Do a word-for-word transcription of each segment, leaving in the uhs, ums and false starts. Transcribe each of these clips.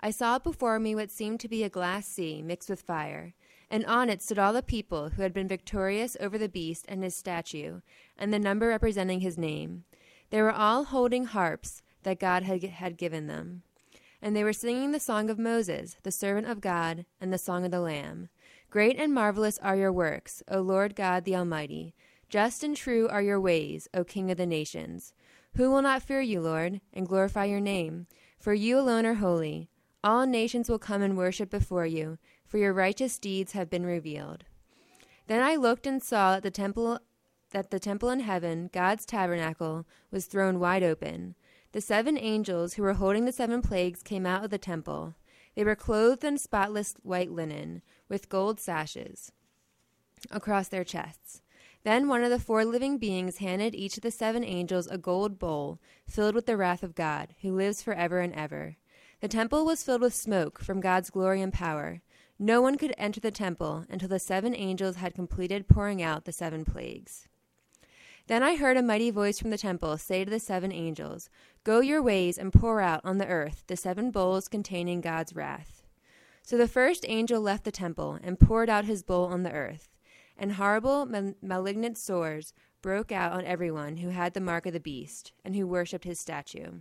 I saw before me what seemed to be a glass sea mixed with fire, and on it stood all the people who had been victorious over the beast and his statue, and the number representing his name. They were all holding harps that God had, had given them. And they were singing the song of Moses, the servant of God, and the song of the Lamb. Great and marvelous are your works, O Lord God the Almighty. Just and true are your ways, O King of the nations. Who will not fear you, Lord, and glorify your name? For you alone are holy. All nations will come and worship before you, for your righteous deeds have been revealed. Then I looked and saw that the temple that the temple in heaven, God's tabernacle, was thrown wide open. The seven angels who were holding the seven plagues came out of the temple. They were clothed in spotless white linen, with gold sashes across their chests. Then one of the four living beings handed each of the seven angels a gold bowl filled with the wrath of God, who lives forever and ever. The temple was filled with smoke from God's glory and power. No one could enter the temple until the seven angels had completed pouring out the seven plagues. Then I heard a mighty voice from the temple say to the seven angels, "Go your ways and pour out on the earth the seven bowls containing God's wrath." So the first angel left the temple and poured out his bowl on the earth, and horrible mal- malignant sores broke out on everyone who had the mark of the beast and who worshipped his statue.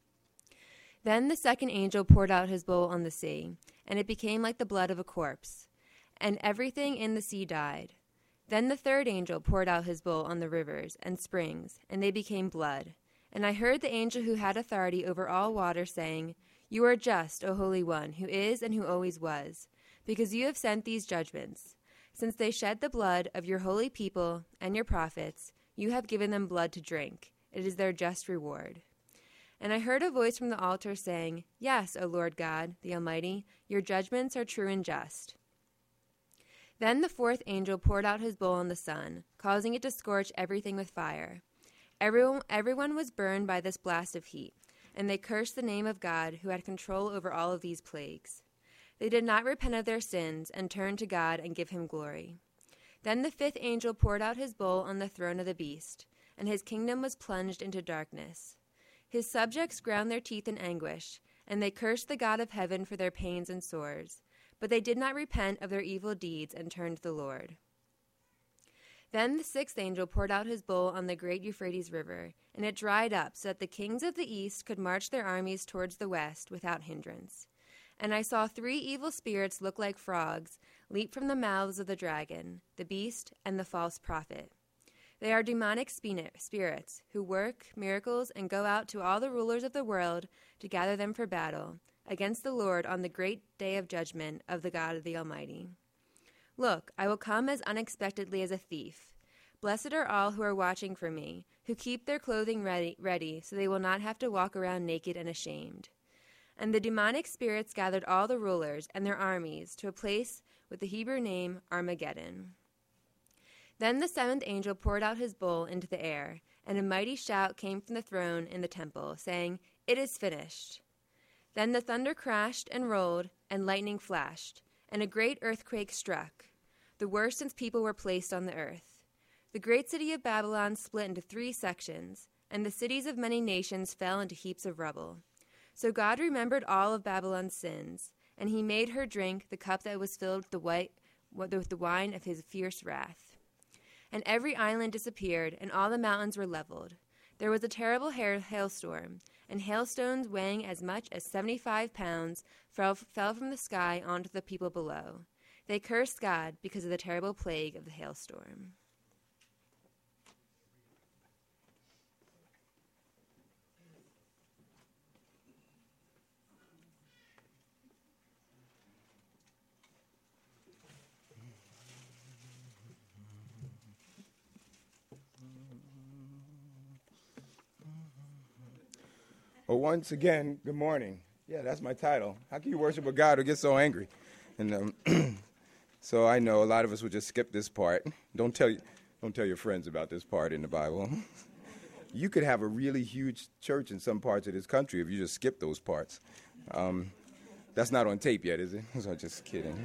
Then the second angel poured out his bowl on the sea, and it became like the blood of a corpse, and everything in the sea died. Then the third angel poured out his bowl on the rivers and springs, and they became blood. And I heard the angel who had authority over all water saying, "You are just, O Holy One, who is and who always was, because you have sent these judgments. Since they shed the blood of your holy people and your prophets, you have given them blood to drink. It is their just reward." And I heard a voice from the altar saying, "Yes, O Lord God, the Almighty, your judgments are true and just." Then the fourth angel poured out his bowl on the sun, causing it to scorch everything with fire. Everyone, everyone was burned by this blast of heat, and they cursed the name of God who had control over all of these plagues. They did not repent of their sins and turn to God and give him glory. Then the fifth angel poured out his bowl on the throne of the beast, and his kingdom was plunged into darkness. His subjects ground their teeth in anguish, and they cursed the God of heaven for their pains and sores. But they did not repent of their evil deeds and turned to the Lord. Then the sixth angel poured out his bowl on the great Euphrates River, and it dried up so that the kings of the east could march their armies towards the west without hindrance. And I saw three evil spirits look like frogs leap from the mouths of the dragon, the beast, and the false prophet. They are demonic spirits who work miracles and go out to all the rulers of the world to gather them for battle against the Lord on the great day of judgment of the God of the Almighty. Look, I will come as unexpectedly as a thief. Blessed are all who are watching for me, who keep their clothing ready, ready so they will not have to walk around naked and ashamed. And the demonic spirits gathered all the rulers and their armies to a place with the Hebrew name Armageddon. Then the seventh angel poured out his bowl into the air, and a mighty shout came from the throne in the temple, saying, "It is finished." Then the thunder crashed and rolled, and lightning flashed, and a great earthquake struck, the worst since people were placed on the earth. The great city of Babylon split into three sections, and the cities of many nations fell into heaps of rubble. So God remembered all of Babylon's sins, and he made her drink the cup that was filled with the, white, with the wine of his fierce wrath. And every island disappeared, and all the mountains were leveled. There was a terrible hail- hailstorm, and hailstones weighing as much as seventy-five pounds fell, fell from the sky onto the people below. They cursed God because of the terrible plague of the hailstorm. Well, once again, good morning. Yeah, that's my title. How can you worship a God who gets so angry? And um, so I know a lot of us will just skip this part. Don't tell you, don't tell your friends about this part in the Bible. You could have a really huge church in some parts of this country if you just skip those parts. Um, that's not on tape yet, is it? So I'm just kidding.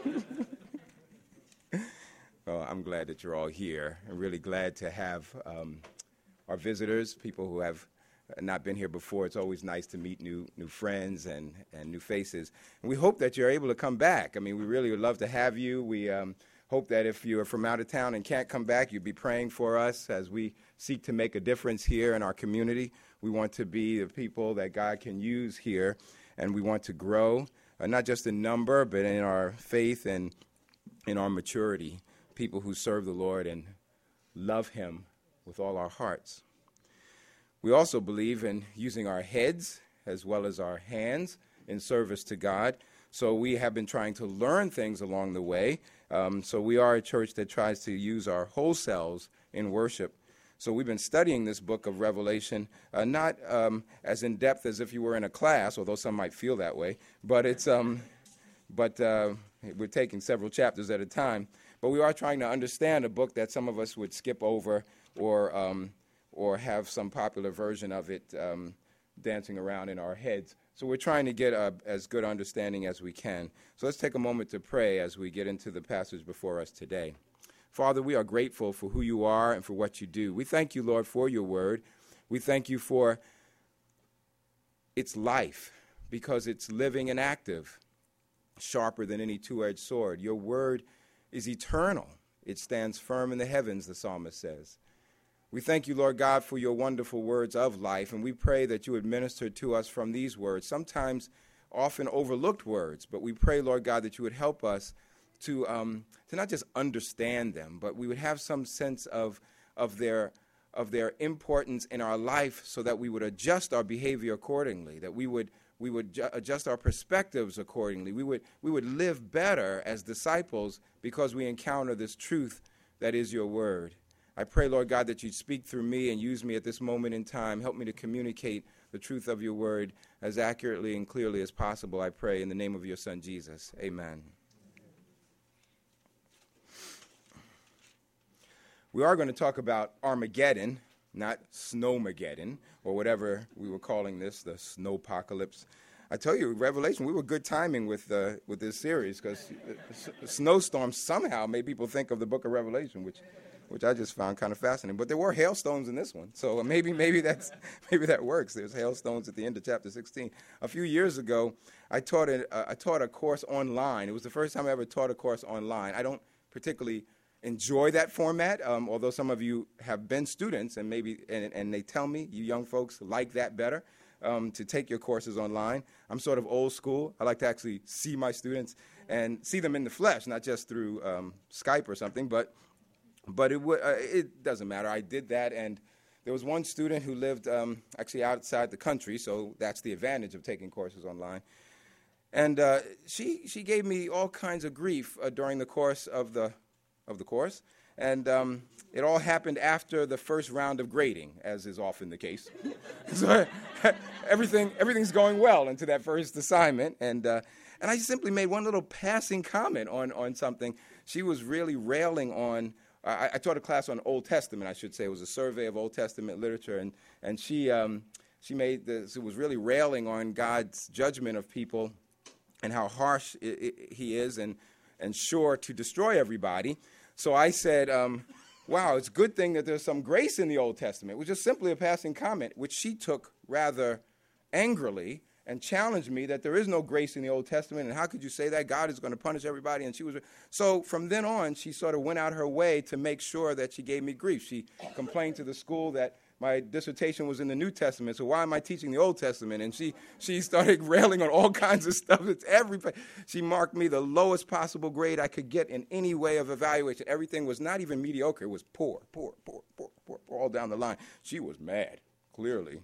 Well, I'm glad that you're all here. I'm really glad to have um, our visitors, people who have not been here before, it's always nice to meet new new friends and, and new faces. And we hope that you're able to come back. I mean, we really would love to have you. We um, hope that if you're from out of town and can't come back, you'd be praying for us as we seek to make a difference here in our community. We want to be the people that God can use here, and we want to grow, uh, not just in number, but in our faith and in our maturity, people who serve the Lord and love him with all our hearts. We also believe in using our heads as well as our hands in service to God. So we have been trying to learn things along the way. Um, so we are a church that tries to use our whole selves in worship. So we've been studying this book of Revelation, uh, not um, as in depth as if you were in a class, although some might feel that way, but it's um, but uh, we're taking several chapters at a time. But we are trying to understand a book that some of us would skip over or um, or have some popular version of it um, dancing around in our heads. So we're trying to get a, as good understanding as we can. So let's take a moment to pray as we get into the passage before us today. Father, we are grateful for who you are and for what you do. We thank you, Lord, for your word. We thank you for its life, because it's living and active, sharper than any two-edged sword. Your word is eternal. It stands firm in the heavens, the psalmist says. We thank you, Lord God, for your wonderful words of life, and we pray that you would minister to us from these words, sometimes often overlooked words, but we pray, Lord God, that you would help us to um, to not just understand them, but we would have some sense of of their of their importance in our life, so that we would adjust our behavior accordingly, that we would we would ju- adjust our perspectives accordingly. We would we would live better as disciples because we encounter this truth that is your word. I pray, Lord God, that you'd speak through me and use me at this moment in time. Help me to communicate the truth of your word as accurately and clearly as possible, I pray, in the name of your Son, Jesus. Amen. We are going to talk about Armageddon, not Snowmageddon, or whatever we were calling this, the snowpocalypse. I tell you, Revelation, we were good timing with uh, with this series, because snowstorms somehow made people think of the book of Revelation, which which I just found kind of fascinating. But there were hailstones in this one, so maybe maybe that's maybe that works. There's hailstones at the end of chapter sixteen. A few years ago, I taught a, uh, I taught a course online. It was the first time I ever taught a course online. I don't particularly enjoy that format, um, although some of you have been students, and maybe and, and they tell me you young folks like that better, um, to take your courses online. I'm sort of old school. I like to actually see my students and see them in the flesh, not just through um, Skype or something, but But it, w- uh, it doesn't matter. I did that, and there was one student who lived um, actually outside the country, so that's the advantage of taking courses online. And uh, she she gave me all kinds of grief uh, during the course of the of the course, and um, it all happened after the first round of grading, as is often the case. So everything everything's going well into that first assignment, and uh, and I simply made one little passing comment on on something. She was really railing on. I, I taught a class on Old Testament, I should say. It was a survey of Old Testament literature, and and she um, she made this. It was really railing on God's judgment of people, and how harsh it, it, He is, and and sure to destroy everybody. So I said, um, "Wow, it's a good thing that there's some grace in the Old Testament," which is simply a passing comment, which she took rather angrily, and challenged me that there is no grace in the Old Testament, and how could you say that? God is going to punish everybody. And she was so from then on, she sort of went out her way to make sure that she gave me grief. She complained to the school that my dissertation was in the New Testament, so why am I teaching the Old Testament? And she she started railing on all kinds of stuff. It's every she marked me the lowest possible grade I could get in any way of evaluation. Everything was not even mediocre. It was poor, poor, poor, poor, poor, poor all down the line. She was mad, clearly.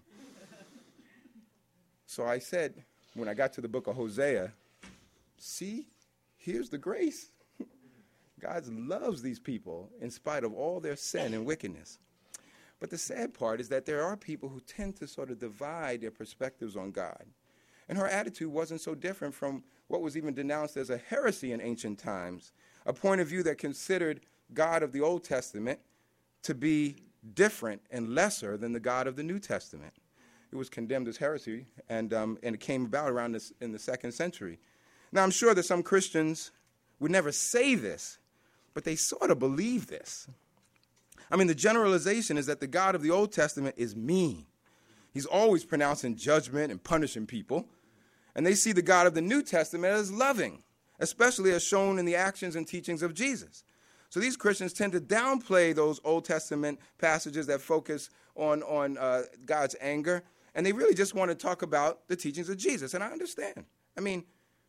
So I said, when I got to the book of Hosea, see, here's the grace. God loves these people in spite of all their sin and wickedness. But the sad part is that there are people who tend to sort of divide their perspectives on God. And her attitude wasn't so different from what was even denounced as a heresy in ancient times, a point of view that considered God of the Old Testament to be different and lesser than the God of the New Testament. It was condemned as heresy, and um, and it came about around this in the second century. Now, I'm sure that some Christians would never say this, but they sort of believe this. I mean, the generalization is that the God of the Old Testament is mean. He's always pronouncing judgment and punishing people. And they see the God of the New Testament as loving, especially as shown in the actions and teachings of Jesus. So these Christians tend to downplay those Old Testament passages that focus on, on uh, God's anger, and they really just want to talk about the teachings of Jesus. And I understand. I mean,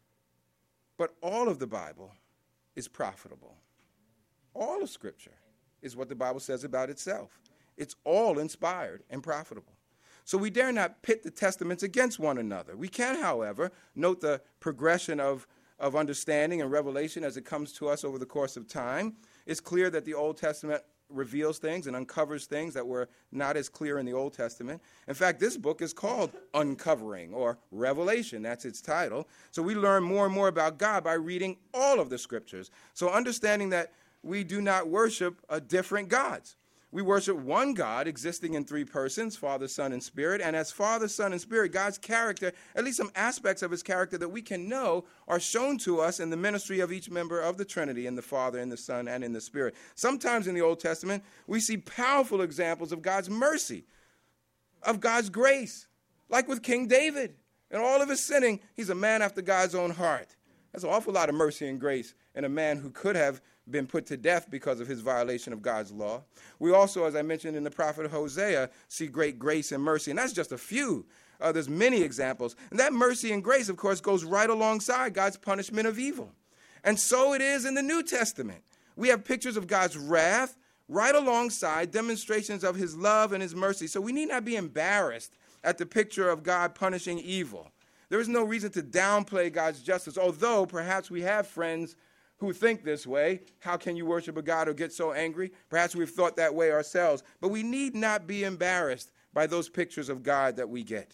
but all of the Bible is profitable. All of Scripture is what the Bible says about itself. It's all inspired and profitable. So we dare not pit the testaments against one another. We can, however, note the progression of, of understanding and revelation as it comes to us over the course of time. It's clear that the Old Testament reveals things and uncovers things that were not as clear in the Old Testament. In fact, this book is called Uncovering, or Revelation. That's its title. So we learn more and more about God by reading all of the Scriptures. So understanding that we do not worship uh, different gods. We worship one God existing in three persons, Father, Son, and Spirit. And as Father, Son, and Spirit, God's character, at least some aspects of his character that we can know, are shown to us in the ministry of each member of the Trinity, in the Father, in the Son, and in the Spirit. Sometimes in the Old Testament, we see powerful examples of God's mercy, of God's grace, like with King David. In all of his sinning, he's a man after God's own heart. That's an awful lot of mercy and grace in a man who could have been put to death because of his violation of God's law. We also, as I mentioned in the prophet Hosea, see great grace and mercy, and that's just a few. Uh, there's many examples. And that mercy and grace, of course, goes right alongside God's punishment of evil. And so it is in the New Testament. We have pictures of God's wrath right alongside demonstrations of his love and his mercy. So we need not be embarrassed at the picture of God punishing evil. There is no reason to downplay God's justice, although perhaps we have friends who think this way. How can you worship a God who gets so angry? Perhaps we've thought that way ourselves. But we need not be embarrassed by those pictures of God that we get.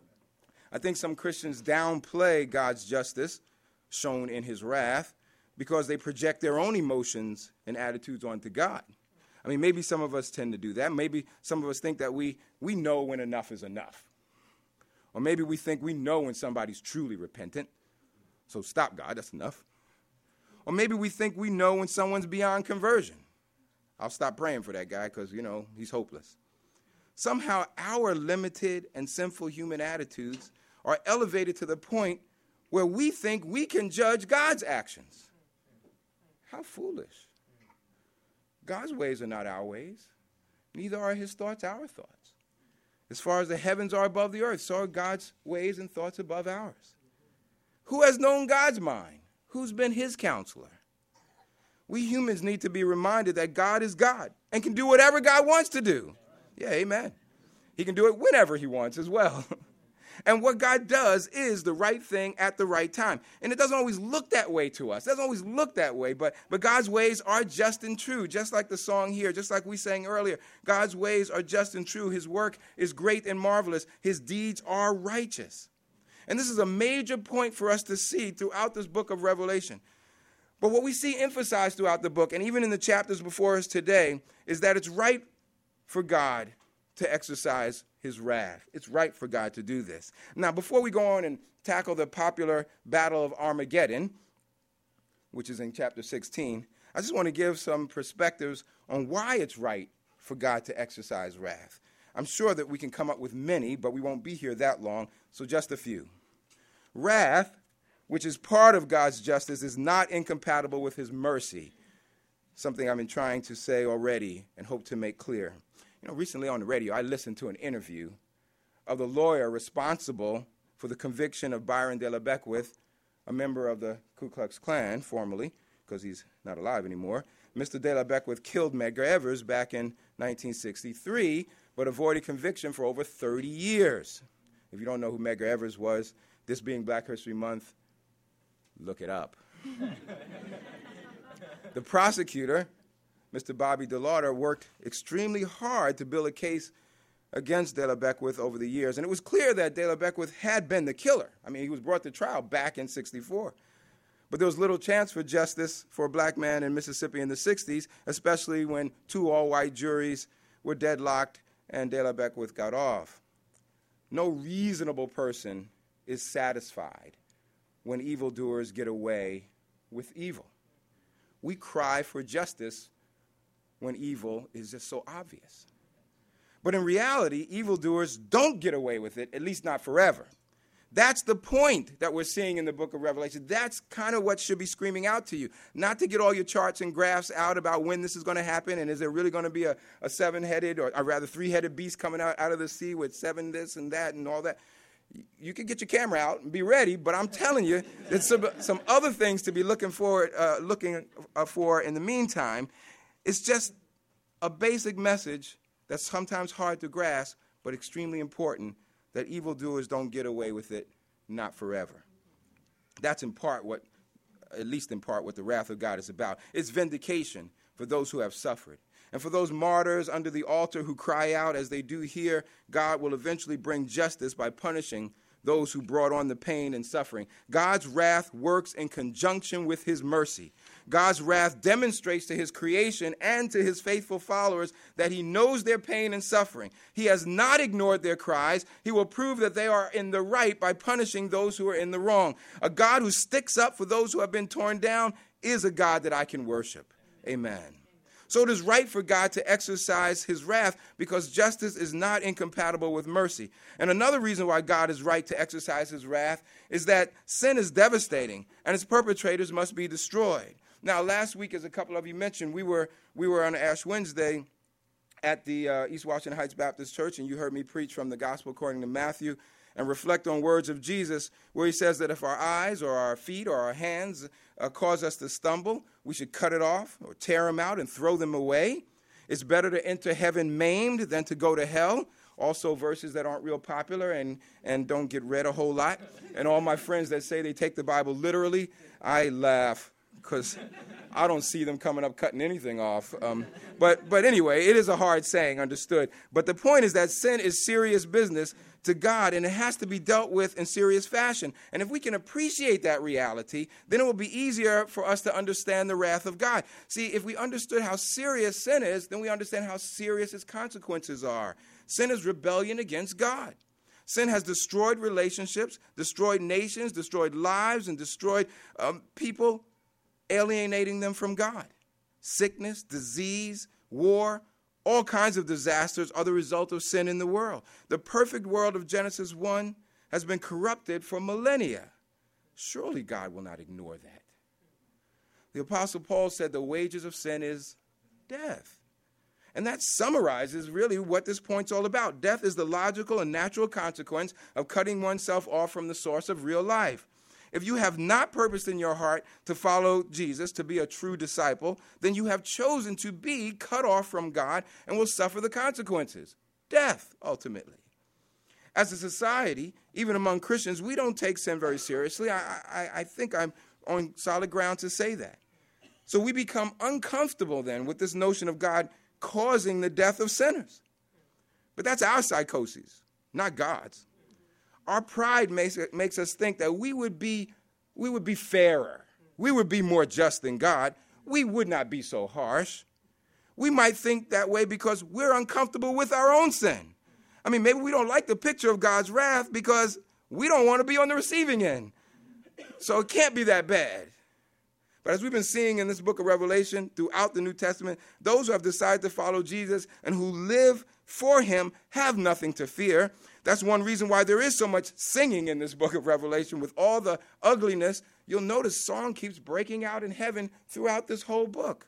I think some Christians downplay God's justice shown in his wrath because they project their own emotions and attitudes onto God. I mean, maybe some of us tend to do that. Maybe some of us think that we, we know when enough is enough. Or maybe we think we know when somebody's truly repentant. So stop, God, that's enough. Or maybe we think we know when someone's beyond conversion. I'll stop praying for that guy because, you know, he's hopeless. Somehow our limited and sinful human attitudes are elevated to the point where we think we can judge God's actions. How foolish. God's ways are not our ways. Neither are his thoughts our thoughts. As far as the heavens are above the earth, so are God's ways and thoughts above ours. Who has known God's mind? Who's been his counselor? We humans need to be reminded that God is God and can do whatever God wants to do. Yeah, amen. He can do it whenever he wants as well. And what God does is the right thing at the right time. And it doesn't always look that way to us. It doesn't always look that way, but, but God's ways are just and true, just like the song here, just like we sang earlier. God's ways are just and true. His work is great and marvelous. His deeds are righteous. And this is a major point for us to see throughout this book of Revelation. But what we see emphasized throughout the book, and even in the chapters before us today, is that it's right for God to exercise his wrath. It's right for God to do this. Now, before we go on and tackle the popular Battle of Armageddon, which is in chapter sixteen, I just want to give some perspectives on why it's right for God to exercise wrath. I'm sure that we can come up with many, but we won't be here that long, so just a few. Wrath, which is part of God's justice, is not incompatible with his mercy, something I've been trying to say already and hope to make clear. You know, recently on the radio, I listened to an interview of the lawyer responsible for the conviction of Byron De La Beckwith, a member of the Ku Klux Klan, formerly, because he's not alive anymore. Mister De La Beckwith killed Medgar Evers back in nineteen sixty-three, but avoided conviction for over thirty years. If you don't know who Medgar Evers was, this being Black History Month, look it up. The prosecutor, Mister Bobby DeLauder, worked extremely hard to build a case against De La Beckwith over the years. And it was clear that De La Beckwith had been the killer. I mean, he was brought to trial back in sixty-four. But there was little chance for justice for a black man in Mississippi in the sixties, especially when two all-white juries were deadlocked and De La Beckwith got off. No reasonable person is satisfied when evildoers get away with evil. We cry for justice when evil is just so obvious. But in reality, evildoers don't get away with it, at least not forever. That's the point that we're seeing in the book of Revelation. That's kind of what should be screaming out to you. Not to get all your charts and graphs out about when this is going to happen and is there really going to be a, a seven-headed or, or rather three-headed beast coming out, out of the sea with seven this and that and all that. You can get your camera out and be ready, but I'm telling you, there's some, some other things to be looking for, uh, looking uh, for in the meantime. It's just a basic message that's sometimes hard to grasp, but extremely important, that evildoers don't get away with it, not forever. That's in part what, at least in part, what the wrath of God is about. It's vindication for those who have suffered. And for those martyrs under the altar who cry out as they do here, God will eventually bring justice by punishing those who brought on the pain and suffering. God's wrath works in conjunction with his mercy. God's wrath demonstrates to his creation and to his faithful followers that he knows their pain and suffering. He has not ignored their cries. He will prove that they are in the right by punishing those who are in the wrong. A God who sticks up for those who have been torn down is a God that I can worship. Amen. So it is right for God to exercise his wrath because justice is not incompatible with mercy. And another reason why God is right to exercise his wrath is that sin is devastating and its perpetrators must be destroyed. Now, last week, as a couple of you mentioned, we were we were on Ash Wednesday at the uh, East Washington Heights Baptist Church, and you heard me preach from the Gospel according to Matthew and reflect on words of Jesus where he says that if our eyes or our feet or our hands uh, cause us to stumble, we should cut it off or tear them out and throw them away. It's better to enter heaven maimed than to go to hell. Also verses that aren't real popular and, and don't get read a whole lot. And all my friends that say they take the Bible literally, I laugh because I don't see them coming up cutting anything off. Um, but, but anyway, it is a hard saying, understood. But the point is that sin is serious business to God, and it has to be dealt with in serious fashion. And if we can appreciate that reality, then it will be easier for us to understand the wrath of God. See, if we understood how serious sin is, then we understand how serious its consequences are. Sin is rebellion against God. Sin has destroyed relationships, destroyed nations, destroyed lives, and destroyed um, people, alienating them from God. Sickness, disease, war, all kinds of disasters are the result of sin in the world. The perfect world of Genesis one has been corrupted for millennia. Surely God will not ignore that. The Apostle Paul said the wages of sin is death. And that summarizes really what this point's all about. Death is the logical and natural consequence of cutting oneself off from the source of real life. If you have not purposed in your heart to follow Jesus, to be a true disciple, then you have chosen to be cut off from God and will suffer the consequences. Death, ultimately. As a society, even among Christians, we don't take sin very seriously. I, I, I think I'm on solid ground to say that. So we become uncomfortable then with this notion of God causing the death of sinners. But that's our psychosis, not God's. Our pride makes, makes us think that we would be we would be fairer. We would be more just than God. We would not be so harsh. We might think that way because we're uncomfortable with our own sin. I mean, maybe we don't like the picture of God's wrath because we don't want to be on the receiving end. So it can't be that bad. But as we've been seeing in this book of Revelation throughout the New Testament, those who have decided to follow Jesus and who live for him have nothing to fear. That's one reason why there is so much singing in this book of Revelation with all the ugliness. You'll notice song keeps breaking out in heaven throughout this whole book.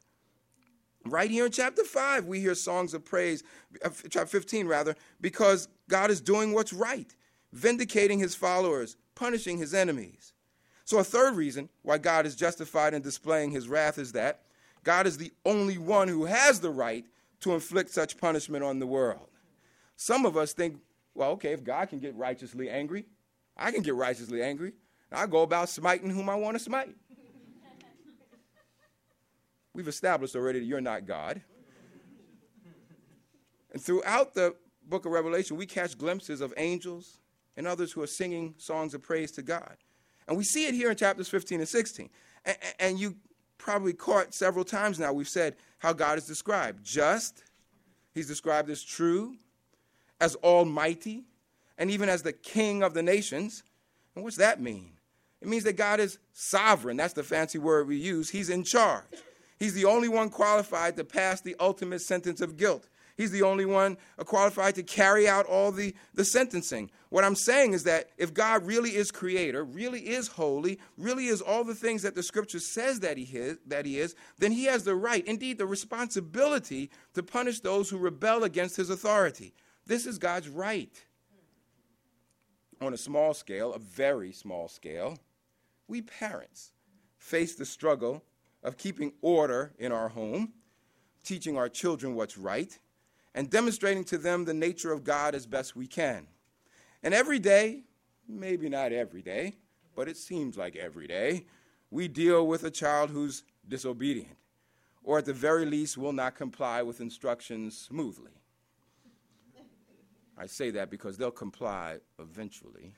Right here in chapter five, we hear songs of praise, chapter fifteen rather, because God is doing what's right, vindicating his followers, punishing his enemies. So a third reason why God is justified in displaying his wrath is that God is the only one who has the right to inflict such punishment on the world. Some of us think, well, okay, if God can get righteously angry, I can get righteously angry. I'll go about smiting whom I want to smite. We've established already that you're not God. And throughout the book of Revelation, we catch glimpses of angels and others who are singing songs of praise to God. And we see it here in chapters fifteen and sixteen. And, and you probably caught several times now we've said how God is described. Just, he's described as true, as almighty, and even as the king of the nations. And what's that mean? It means that God is sovereign. That's the fancy word we use. He's in charge. He's the only one qualified to pass the ultimate sentence of guilt. He's the only one qualified to carry out all the, the sentencing. What I'm saying is that if God really is creator, really is holy, really is all the things that the scripture says that he is, that he is, then he has the right, indeed the responsibility, to punish those who rebel against his authority. This is God's right. On a small scale, a very small scale, we parents face the struggle of keeping order in our home, teaching our children what's right, and demonstrating to them the nature of God as best we can. And every day, maybe not every day, but it seems like every day, we deal with a child who's disobedient, or at the very least will not comply with instructions smoothly. I say that because they'll comply eventually.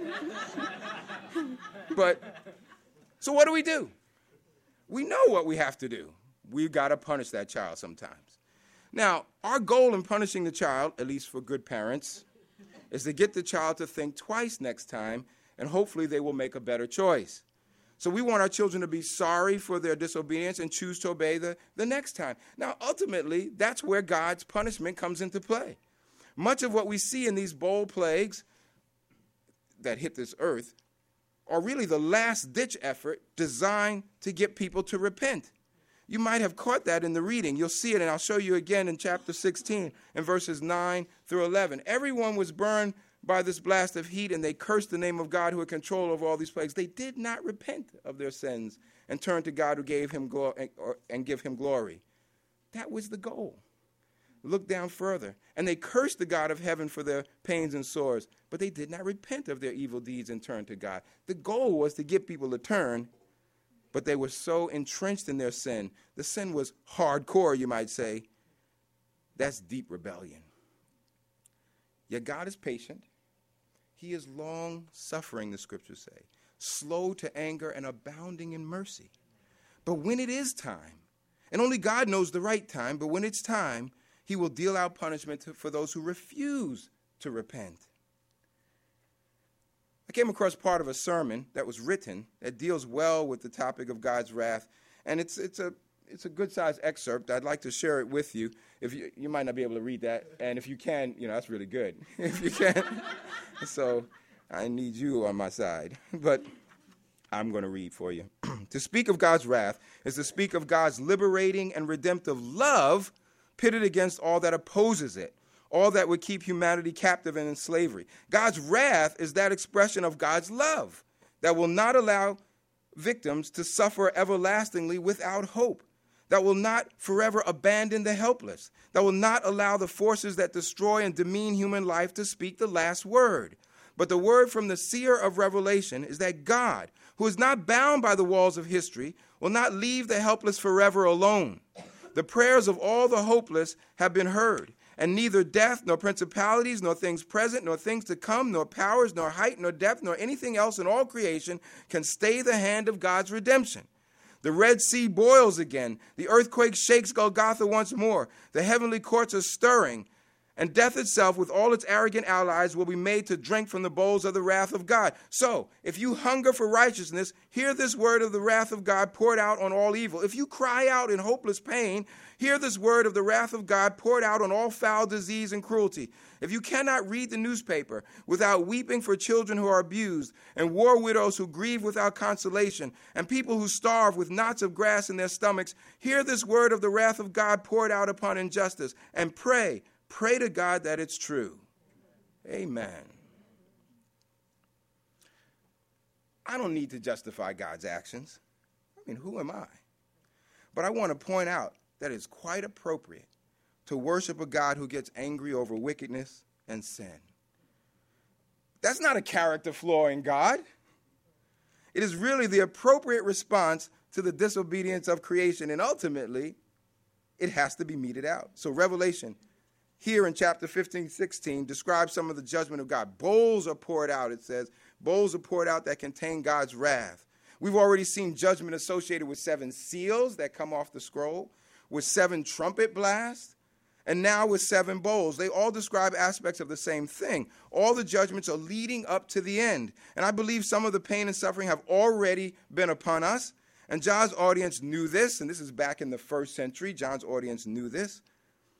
But, so what do we do? We know what we have to do. We've got to punish that child sometimes. Now, our goal in punishing the child, at least for good parents, is to get the child to think twice next time, and hopefully they will make a better choice. So we want our children to be sorry for their disobedience and choose to obey the, the next time. Now, ultimately, that's where God's punishment comes into play. Much of what we see in these bold plagues that hit this earth are really the last-ditch effort designed to get people to repent. You might have caught that in the reading. You'll see it, and I'll show you again in chapter sixteen, in verses nine through eleven. Everyone was burned by this blast of heat, and they cursed the name of God who had control over all these plagues. They did not repent of their sins and turn to God who gave him glory and give him glory. That was the goal. Look down further. And they cursed the God of heaven for their pains and sores, but they did not repent of their evil deeds and turn to God. The goal was to get people to turn, but they were so entrenched in their sin. The sin was hardcore, you might say. That's deep rebellion. Yet God is patient. He is long-suffering, the scriptures say, slow to anger and abounding in mercy. But when it is time, and only God knows the right time, but when it's time, he will deal out punishment to, for those who refuse to repent. I came across part of a sermon that was written that deals well with the topic of God's wrath, and it's it's a it's a good-sized excerpt. I'd like to share it with you. If you you might not be able to read that, and if you can, you know, that's really good. If you can, so I need you on my side. But I'm going to read for you. To speak of God's wrath is to speak of God's liberating and redemptive love pitted against all that opposes it, all that would keep humanity captive and in slavery. God's wrath is that expression of God's love that will not allow victims to suffer everlastingly without hope, that will not forever abandon the helpless, that will not allow the forces that destroy and demean human life to speak the last word. But the word from the seer of Revelation is that God, who is not bound by the walls of history, will not leave the helpless forever alone. The prayers of all the hopeless have been heard, and neither death, nor principalities, nor things present, nor things to come, nor powers, nor height, nor depth, nor anything else in all creation can stay the hand of God's redemption. The Red Sea boils again. The earthquake shakes Golgotha once more. The heavenly courts are stirring. And death itself, with all its arrogant allies, will be made to drink from the bowls of the wrath of God. So, if you hunger for righteousness, hear this word of the wrath of God poured out on all evil. If you cry out in hopeless pain, hear this word of the wrath of God poured out on all foul disease and cruelty. If you cannot read the newspaper without weeping for children who are abused, and war widows who grieve without consolation, and people who starve with knots of grass in their stomachs, hear this word of the wrath of God poured out upon injustice, and pray. Pray to God that it's true. Amen. I don't need to justify God's actions. I mean, who am I? But I want to point out that it's quite appropriate to worship a God who gets angry over wickedness and sin. That's not a character flaw in God. It is really the appropriate response to the disobedience of creation, and ultimately, it has to be meted out. So Revelation here in chapter fifteen, sixteen, describes some of the judgment of God. Bowls are poured out, it says. Bowls are poured out that contain God's wrath. We've already seen judgment associated with seven seals that come off the scroll, with seven trumpet blasts, and now with seven bowls. They all describe aspects of the same thing. All the judgments are leading up to the end. And I believe some of the pain and suffering have already been upon us. And John's audience knew this, and this is back in the first century. John's audience knew this.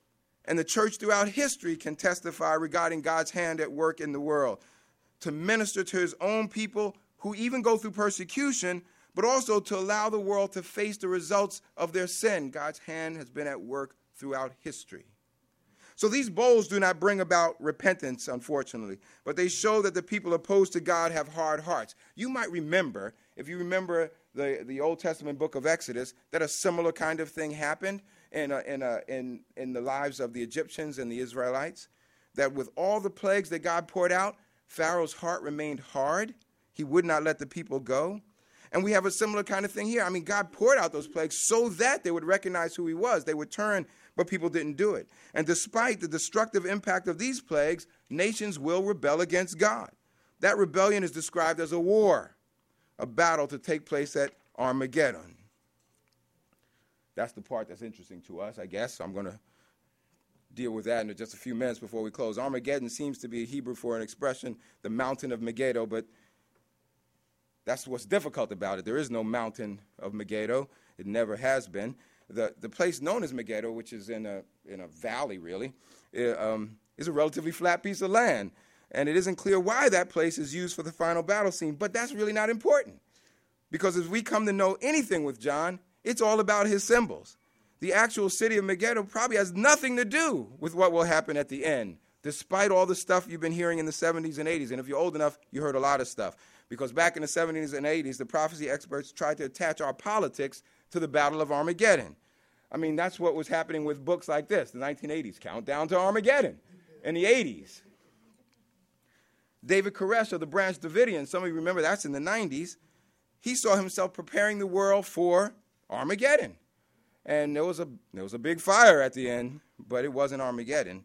And the church throughout history can testify regarding God's hand at work in the world to minister to his own people who even go through persecution, but also to allow the world to face the results of their sin. God's hand has been at work throughout history. So these bowls do not bring about repentance, unfortunately, but they show that the people opposed to God have hard hearts. You might remember, if you remember the, the Old Testament book of Exodus, that a similar kind of thing happened in, a, in, a, in, in the lives of the Egyptians and the Israelites, that with all the plagues that God poured out, Pharaoh's heart remained hard. He would not let the people go. And we have a similar kind of thing here. I mean, God poured out those plagues so that they would recognize who he was. They would turn, but people didn't do it. And despite the destructive impact of these plagues, nations will rebel against God. That rebellion is described as a war, a battle to take place at Armageddon. That's the part that's interesting to us, I guess. I'm going to deal with that in just a few minutes before we close. Armageddon seems to be a Hebrew for an expression, the mountain of Megiddo, but that's what's difficult about it. There is no mountain of Megiddo. It never has been. The the place known as Megiddo, which is in a in a valley, really, it, um, is a relatively flat piece of land. And it isn't clear why that place is used for the final battle scene. But that's really not important. Because as we come to know anything with John, it's all about his symbols. The actual city of Megiddo probably has nothing to do with what will happen at the end, despite all the stuff you've been hearing in the seventies and eighties. And if you're old enough, you heard a lot of stuff. Because back in the seventies and eighties, the prophecy experts tried to attach our politics to the Battle of Armageddon. I mean, that's what was happening with books like this, the nineteen eighties, Countdown to Armageddon, in the eighties. David Koresh of the Branch Davidian, some of you remember that's in the nineties, he saw himself preparing the world for Armageddon. And there was a there was a big fire at the end, but it wasn't Armageddon.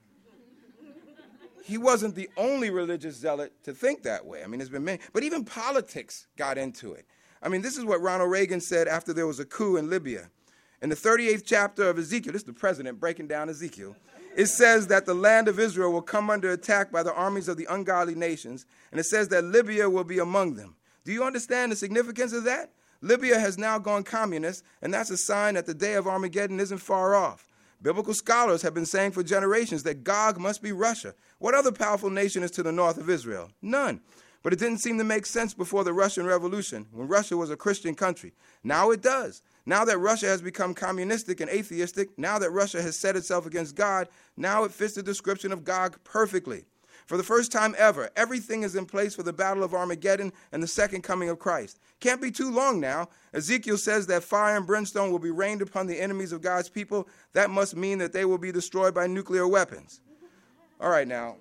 He wasn't the only religious zealot to think that way. I mean, there's been many. But even politics got into it. I mean, this is what Ronald Reagan said after there was a coup in Libya. In the thirty-eighth chapter of Ezekiel, this is the president breaking down Ezekiel, it says that the land of Israel will come under attack by the armies of the ungodly nations, and it says that Libya will be among them. Do you understand the significance of that? Libya has now gone communist, and that's a sign that the day of Armageddon isn't far off. Biblical scholars have been saying for generations that Gog must be Russia. What other powerful nation is to the north of Israel? None. But it didn't seem to make sense before the Russian Revolution, when Russia was a Christian country. Now it does. Now that Russia has become communistic and atheistic, now that Russia has set itself against God, now it fits the description of Gog perfectly. For the first time ever, everything is in place for the Battle of Armageddon and the second coming of Christ. Can't be too long now. Ezekiel says that fire and brimstone will be rained upon the enemies of God's people. That must mean that they will be destroyed by nuclear weapons. All right, now,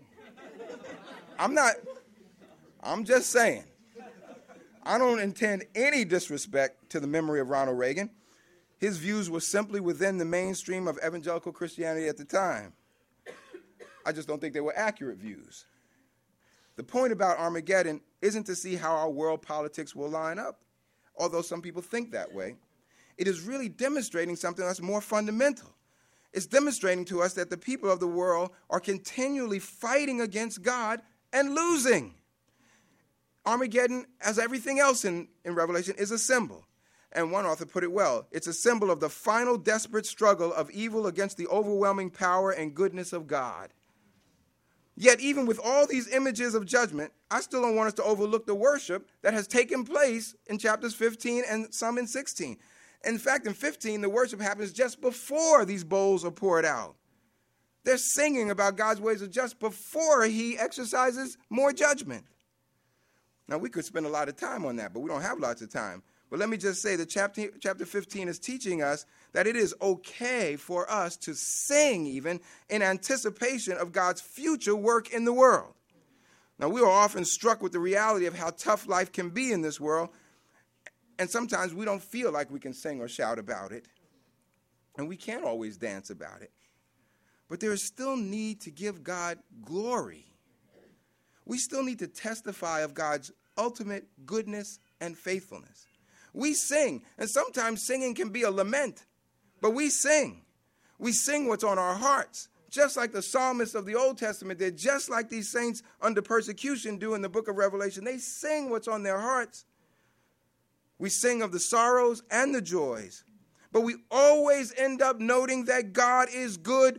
I'm not, I'm just saying. I don't intend any disrespect to the memory of Ronald Reagan. His views were simply within the mainstream of evangelical Christianity at the time. I just don't think they were accurate views. The point about Armageddon isn't to see how our world politics will line up, although some people think that way. It is really demonstrating something that's more fundamental. It's demonstrating to us that the people of the world are continually fighting against God and losing. Armageddon, as everything else in, in Revelation, is a symbol. And one author put it well. It's a symbol of the final desperate struggle of evil against the overwhelming power and goodness of God. Yet even with all these images of judgment, I still don't want us to overlook the worship that has taken place in chapters fifteen and some in sixteen. In fact, in fifteen, the worship happens just before these bowls are poured out. They're singing about God's ways of just before he exercises more judgment. Now, we could spend a lot of time on that, but we don't have lots of time. But let me just say that chapter, chapter fifteen is teaching us that it is okay for us to sing even in anticipation of God's future work in the world. Now, we are often struck with the reality of how tough life can be in this world, and sometimes we don't feel like we can sing or shout about it, and we can't always dance about it. But there is still need to give God glory. We still need to testify of God's ultimate goodness and faithfulness. We sing, and sometimes singing can be a lament, but we sing. We sing what's on our hearts, just like the psalmists of the Old Testament did, just like these saints under persecution do in the book of Revelation. They sing what's on their hearts. We sing of the sorrows and the joys, but we always end up noting that God is good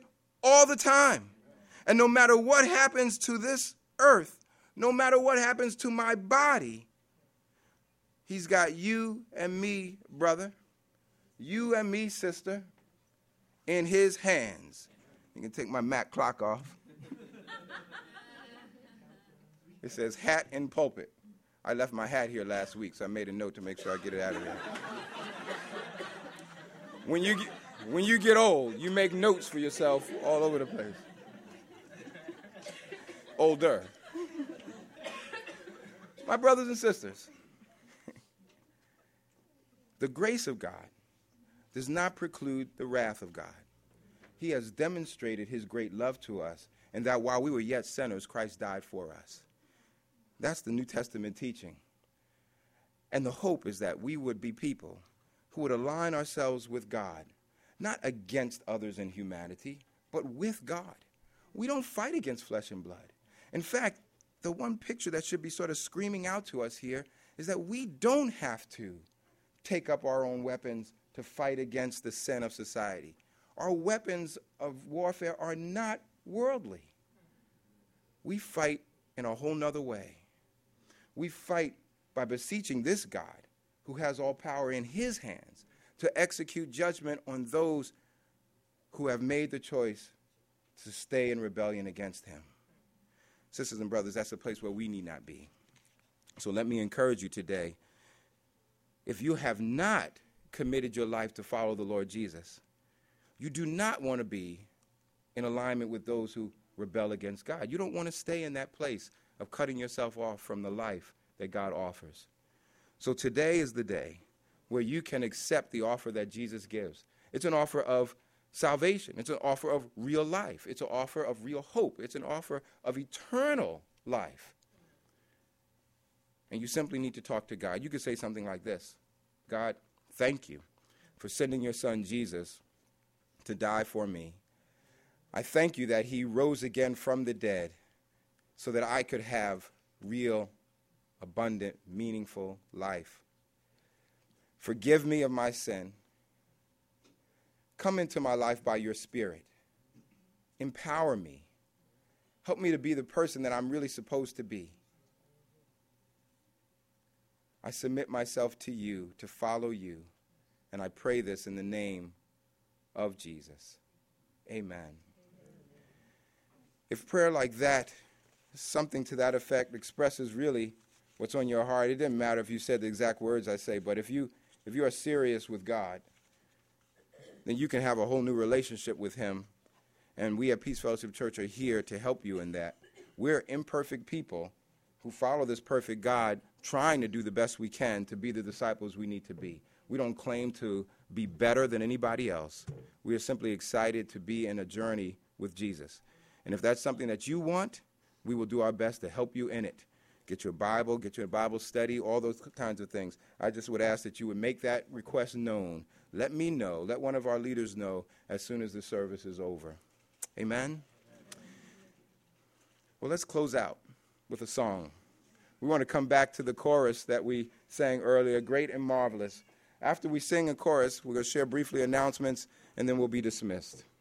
all the time. And no matter what happens to this earth, no matter what happens to my body, he's got you and me, brother, you and me, sister, in his hands. You can take my Mac clock off. It says hat and pulpit. I left my hat here last week, so I made a note to make sure I get it out of there. When you get, when you get old, you make notes for yourself all over the place. Older. My brothers and sisters, the grace of God does not preclude the wrath of God. He has demonstrated his great love to us, and that while we were yet sinners, Christ died for us. That's the New Testament teaching. And the hope is that we would be people who would align ourselves with God, not against others in humanity, but with God. We don't fight against flesh and blood. In fact, the one picture that should be sort of screaming out to us here is that we don't have to take up our own weapons to fight against the sin of society. Our weapons of warfare are not worldly. We fight in a whole nother way. We fight by beseeching this God, who has all power in his hands, to execute judgment on those who have made the choice to stay in rebellion against him. Sisters and brothers, that's a place where we need not be. So let me encourage you today, if you have not committed your life to follow the Lord Jesus, you do not want to be in alignment with those who rebel against God. You don't want to stay in that place of cutting yourself off from the life that God offers. So today is the day where you can accept the offer that Jesus gives. It's an offer of salvation. It's an offer of real life. It's an offer of real hope. It's an offer of eternal life. And you simply need to talk to God. You could say something like this: God, thank you for sending your son Jesus to die for me. I thank you that he rose again from the dead so that I could have real, abundant, meaningful life. Forgive me of my sin. Come into my life by your Spirit. Empower me. Help me to be the person that I'm really supposed to be. I submit myself to you, to follow you, and I pray this in the name of Jesus. Amen. If prayer like that, something to that effect, expresses really what's on your heart, it doesn't matter if you said the exact words I say, but if you if you are serious with God, then you can have a whole new relationship with him. And we at Peace Fellowship Church are here to help you in that. We're imperfect people who follow this perfect God, trying to do the best we can to be the disciples we need to be. We don't claim to be better than anybody else. We are simply excited to be in a journey with Jesus. And if that's something that you want, we will do our best to help you in it. Get your Bible, get your Bible study, all those kinds of things. I just would ask that you would make that request known. Let me know. Let one of our leaders know as soon as the service is over. Amen? Well, let's close out with a song. We want to come back to the chorus that we sang earlier, Great and Marvelous. After we sing a chorus, we're going to share briefly announcements, and then we'll be dismissed.